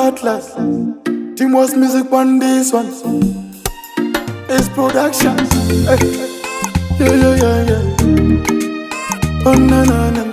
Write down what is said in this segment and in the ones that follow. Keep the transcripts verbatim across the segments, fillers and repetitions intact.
Atlas. Team was music on this one. It's production. Hey. Yeah, yeah, yeah, yeah. Oh, no, no, no.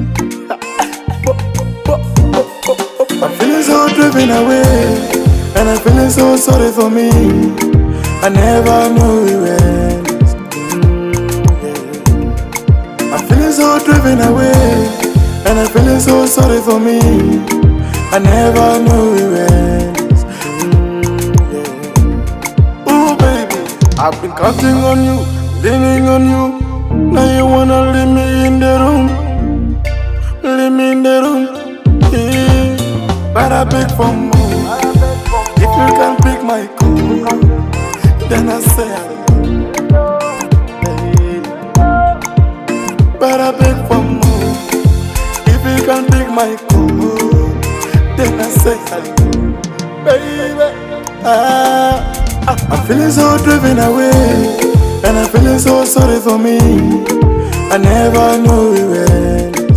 I'm feeling so driven away, and I'm feeling so sorry for me. I never knew it ends. Mm, yeah. I'm feeling so driven away, and I'm feeling so sorry for me. I never knew it ends. Mm, yeah. Ooh, baby, I've been counting on you, leaning on you. Now you wanna leave me in the room, leave me in the room. Yeah. But I beg for more. If you can pick my call, then I say I will. Hey. But I beg for more. If you can pick my call, then I say I will. Baby, ah, I'm feeling so driven away, and I'm feeling so sorry for me. I never knew it ends.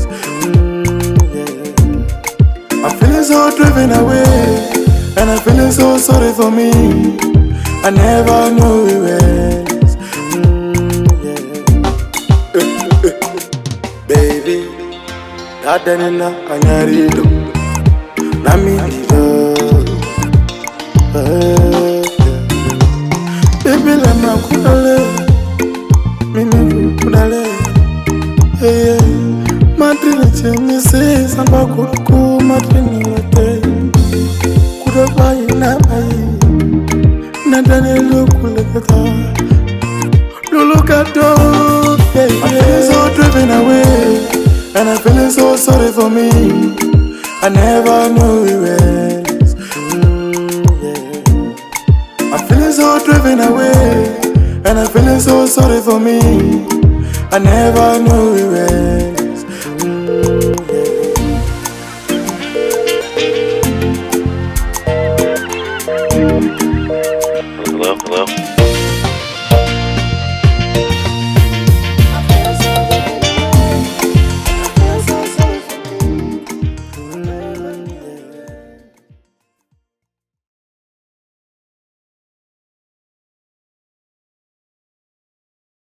I'm feeling so driven away, and I'm feeling so sorry for me. I never knew it ends. Mm, yeah. Baby, that denena anyarido, na mi dido. Baby, let me kudale, mimi kudale. Hey, Madrid chemi se samba kuku Madrid lote kuda bayi na bayi na dane lokule kata lulu kato. Yeah, yeah. I'm feeling so driven away, and I'm feeling so sorry for me. I never knew it ends. Mm, yeah. I'm feeling so driven away, and I'm feeling so sorry for me. I never knew it ends. Mm, yeah.